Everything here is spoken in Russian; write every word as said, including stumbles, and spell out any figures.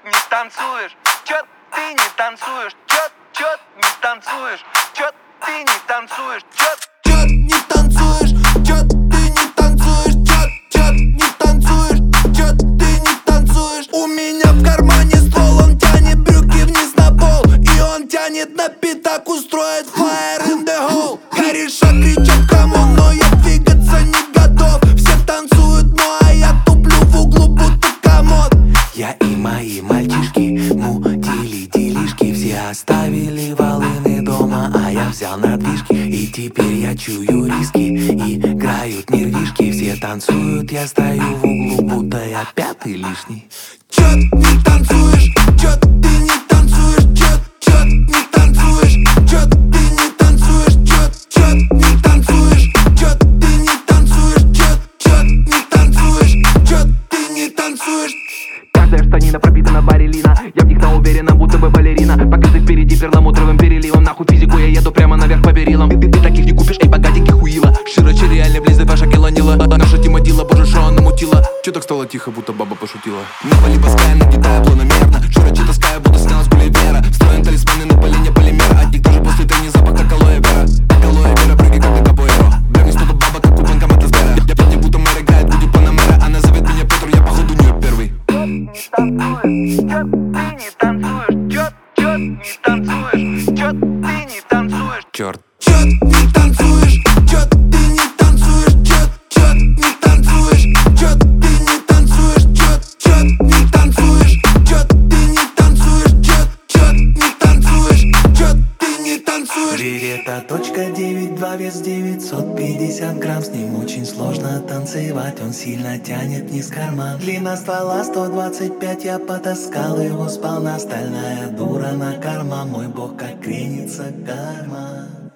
не танцуешь? Чё ты не танцуешь? Чё, чё не танцуешь? Чё ты не танцуешь? Чё, чё не танцуешь? Чё ты не танцуешь? Чё, чё не танцуешь? Чё ты не танцуешь? У меня в кармане ствол, он тянет брюки вниз на пол, и он тянет на пятак, устроит fire in the hole. Кореша кричат камон, но я двигаться не готов. Все танцуют, ну а я туплю в углу, будто комод. Я и мои мальчишки мутили делишки, все оставили волыны дома, а я взял надвижки. И теперь я чую риски, играют нервишки. Все танцуют, я стою в углу, будто я пятый лишний. Чё не танцуешь? Чё ты не танцуешь? Чё, чё не танцуешь? Чё ты не танцуешь? Чё, чё не танцуешь? Чё ты не танцуешь? Чё, чё не танцуешь? Чё ты не танцуешь? Каждая штанина пробита на баре лина. Я в них на уверенно, будто бы балерина. Покрыты впереди перламутровым переливом. Нахуй физику, я еду прямо наверх по перилам. Ты, ты, ты таких не купишь, эй, богатеньких хуила. Широче реально влезет ваша килонила. Наша Тима Дила, боже, шо она мутила. Чё так стало тихо, будто баба пошутила. На поле паская, нагнетая планомерно. Широче таская, будто снялась с Гулливера. Встроен талисманы на полине полимера. От них даже после трени запах, как алоэ вера. Алоэ вера, прыгай, как на капоэро. Бля, столько баба, как у банкомата с Гэра. Я пять, будто мэр играет, будет панамера. Она зовет меня Петр, я походу не первый. не танцуешь? Чё ты не танцуешь? Чё, чё ты не танцуешь? Черт. Чё не танцуешь? Чё ты не танцуешь? Чё, чё не танцуешь? Чё ты не танцуешь? Чё, чё не танцуешь? Чё ты не танцуешь? Чё, чё не танцуешь? Чё ты не танцуешь? Берета точка девять два, вес девятьсот пятьдесят грамм. С ним очень сложно танцевать, он сильно тянет вниз карман. Длина ствола сто двадцать пять, я потаскал его сполна. Стальная дура на карма, мой бог как кренится карма.